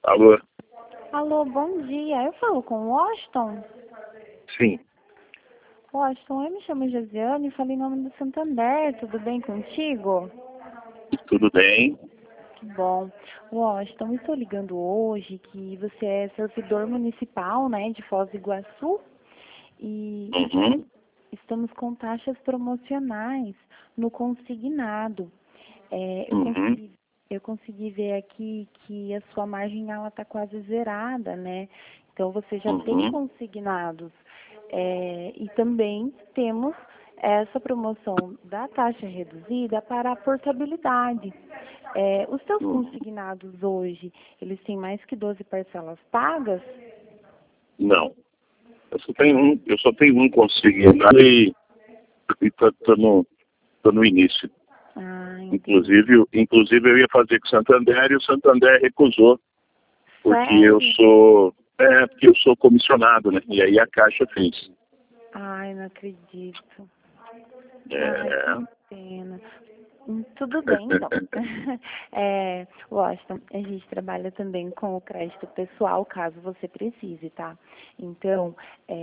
Alô? Alô, bom dia. Eu falo com o Washington. Sim, Washington, eu me chamo Josiane e falo em nome do Santander. Tudo bem contigo? tudo bem? Que bom. Washington, eu estou ligando hoje que você é servidor municipal, né, de Foz do Iguaçu. E Uhum, estamos com taxas promocionais no consignado. É, uhum, eu consegui ver aqui que a sua margem ela está quase zerada, né? Então você já tem uhum, consignados. E também temos essa promoção da taxa reduzida para a portabilidade. Os seus uhum. consignados hoje, eles têm mais que 12 parcelas pagas? Não, eu só tenho um consignado e tô no início. Ah, entendi. Inclusive eu ia fazer com o Santander e o Santander recusou, porque Sério? porque eu sou comissionado, né? E aí a Caixa fez. Ai, não acredito. Ai, É, que pena. Tudo bem, então. Washington, a gente trabalha também com o crédito pessoal, caso você precise, tá? Então,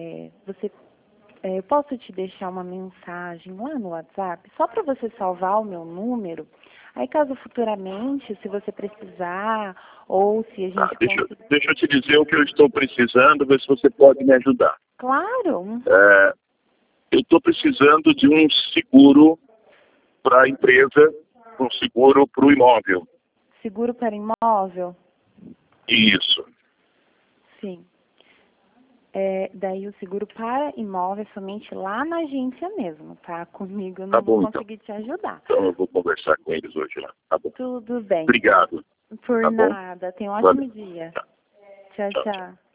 eu posso te deixar uma mensagem lá no WhatsApp, só para você salvar o meu número. Aí, caso futuramente, se você precisar, ou se a tá, gente conseguir... deixa eu te dizer o que eu estou precisando, ver se você pode me ajudar. Claro, É, eu estou precisando de um seguro para a empresa, um seguro para o imóvel. seguro para imóvel? Isso. Sim. Daí o seguro para imóvel é somente lá na agência mesmo, tá? Comigo eu Tá não vou bom, então. conseguir te ajudar. Então eu vou conversar com eles hoje lá. Tá bom. Tudo bem. Obrigado. Por Tá bom? nada. Tenha um Valeu. ótimo dia. Tchau, Tchau, tchau, tchau. tchau.